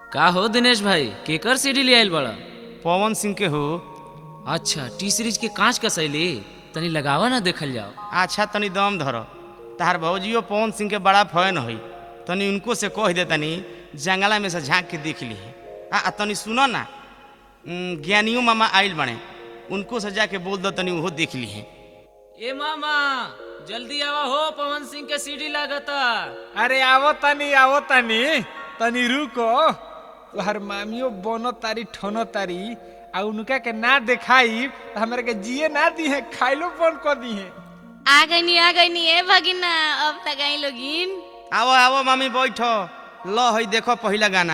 का हो दिनेश भाई, केकर सीडी ले आइल बड़ा? पवन सिंह के हो। अच्छा, टी सीरीज के कांच का शैली तनी लगावा ना, देखल जाओ। अच्छा तनी दम धरो, तार भौजियो पवन सिंह के बड़ा फैन होई, तनी उनको से कह दे तनी जंगला में से झांक के देख ली है। तनी सुनो ना, ज्ञानियों मामा आइल बने, उनको से जाके बोल दो तनी वो देख ली है। ए मामा जल्दी आवा हो, पवन सिंह के सीडी लागता। अरे आवो तनी तनी रुको। तोहर मामियो बोनो तारी ठोनो तारी आ उनका के ना दिखाई तो हमरा के जिए ना दी है, खाइलो बंद कर दी है। आ गई नी ए भगिना, अब तक आई लोगिन। आवो आवो मामी बैठो, लो हई देखो पहला गाना।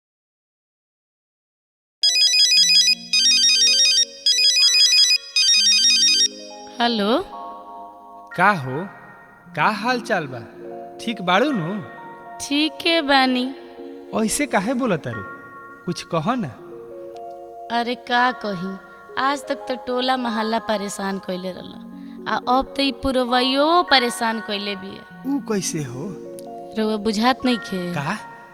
हेलो, का हो, का हाल चाल बा? ठीक बाड़ू नु? ठीक है बानी। ऐसे काहे बोला तारू, कुछ कहो ना। अरे का कही, आज तक तो टोला मोहल्ला परेशान कइले रहला, आ अब तो ई पुरवैयो परेशान कइले बिया। ऊ कैसे हो? रउआ बुझात नहीं खे। का?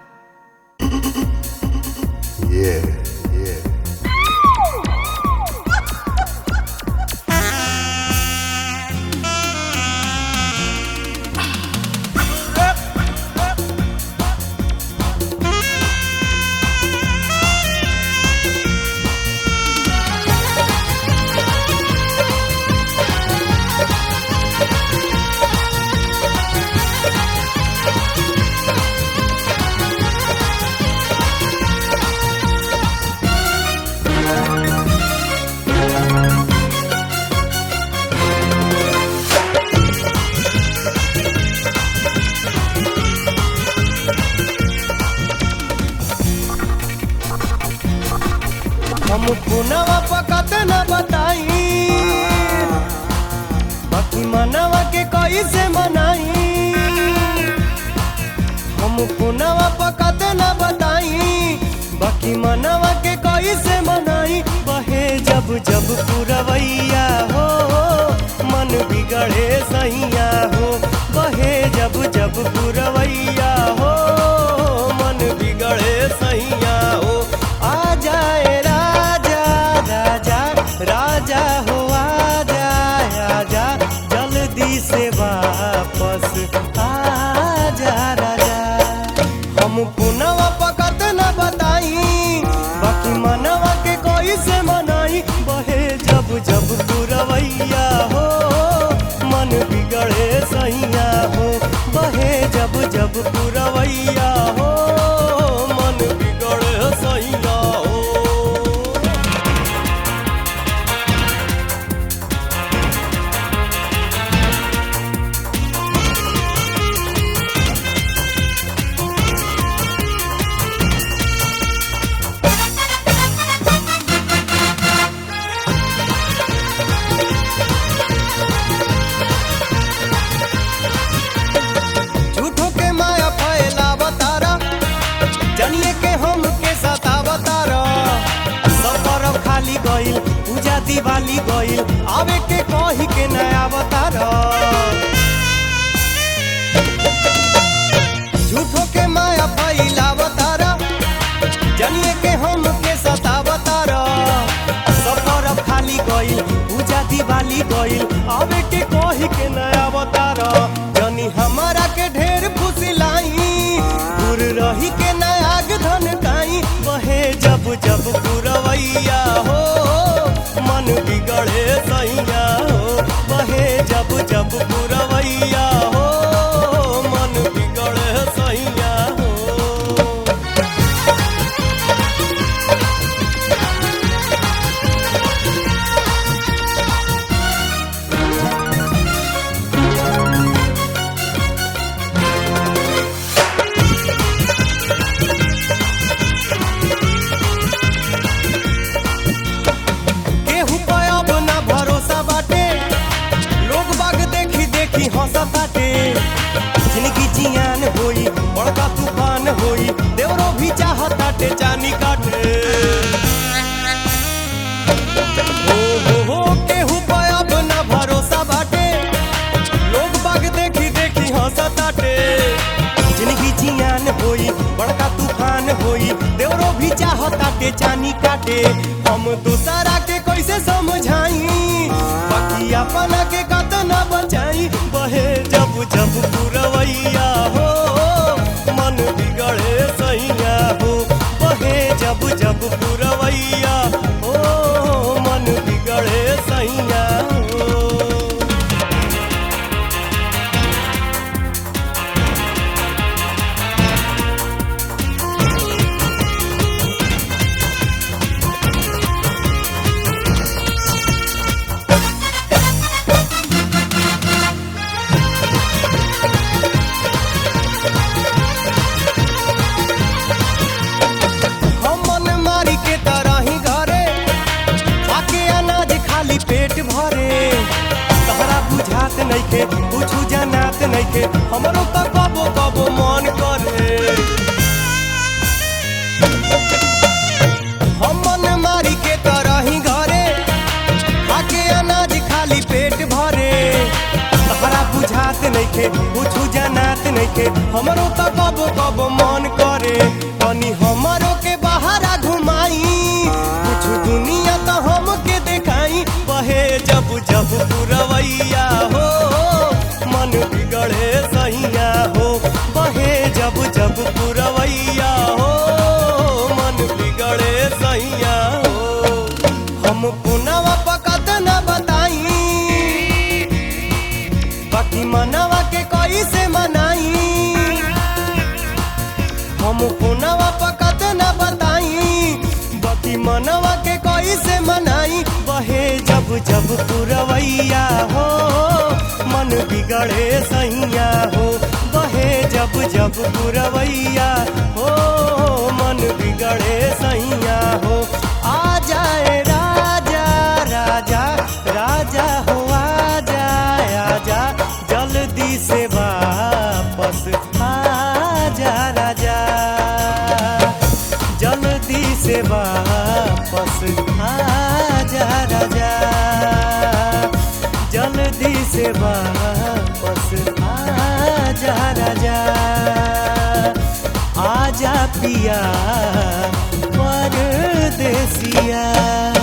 हम पुनवा पकते न बताई, बाकी मनवा के कैसे मनाई। हम पुनवा पकते न बताई, बाकी मनवा के कैसे मनाई। बहे जब जब पुरवैया हो, मन बिगड़े सैया हो। बहे जब जब पुरवैया हो, मन बिगड़े सैया हो। आ जाए राजा हो, आजा आजा जल्दी से वापस आजा राजा। हम पुनवा पकत न बताई, बाकी मनवा के कोई से मनाई। बहे जब जब पुरवैया हो, मन बिगड़े सैया हो। बहे जब जब पुरवैया हो, मन बिगड़े सैया हो। झूठों के माया फैलावतारा, जनिए के हम के सतावतारा। सफर खाली गइल, पूजा दिवाली गइल, आवे के कही के नया अवतारा। झूठों के माया फैलावतारा, जनिए के हम के सतावतारा। सफर खाली गइल, पूजा दिवाली गइल, आवे के कही के नया अवतारा। जनी हमारा के ढेर फुसिलाई, दूर रही के नयाग धन काई। बहे जब जब पुरवैया हो, मन बिगड़े सैया हो। बहे जब जब पुरवैया हो, मन बिगड़े सैया हो। केहू पे अब ना भरोसा बाटे, लोग बाग देखी देखी हंसताटे। जिंदगी जियान होई, बड़का तूफान होई, देवरो भी चाहताटे जानी काटे। हो केहू पे अब ना भरोसा बाटे, लोग बाग देखी देखी हंसताटे। जिंदगी जियान होई, बड़का तूफान होई, देव भी चाहता के चानी काटे हम दूसरा के कैसे समझाई बाकी अपना के कतना बचाई बहे जब जब पुरवैया हो मन बिगड़े सैया हो बहे जब जब पुरवैया हो मन बिगड़े सैया हो हम मन मारी के तरह ही घरे आके अनाज खाली पेट भरे तहरा बुझात नइखे कुछ जनात नइखे हमरो त कबो कबो मन करे हम मन मारी के तरह ही घरे आके अनाज खाली पेट भरे तहरा बुझात नइखे कुछ जनात नइखे हमरो त कबो कबो मन करे तनी हमरो के बाहरा घुमाई कुछ दुनिया तो हमके देखाई बहे जब जब पुरवैया हो मन बिगड़े सैया हो बहे जब जब पुरवैया हो मन बिगड़े सैया हो हम पुनवा पकत न बताई बाकी मनवा के कैसे मनाई हम पुनवा पकत न बताई बाकी मनवा के कैसे मनाई बहे जब जब पुरवैया हो मन बिगड़े सैया हो बहे जब जब पुरवैया हो मन बिगड़े सैया हो आ जाए राजा राजा राजा हो आ जाए आजा जल्दी से वापस आजा राजा जल्दी से वापस आजा राजा जल्दी से वापस आजा राजा आजा पिया परदेसिया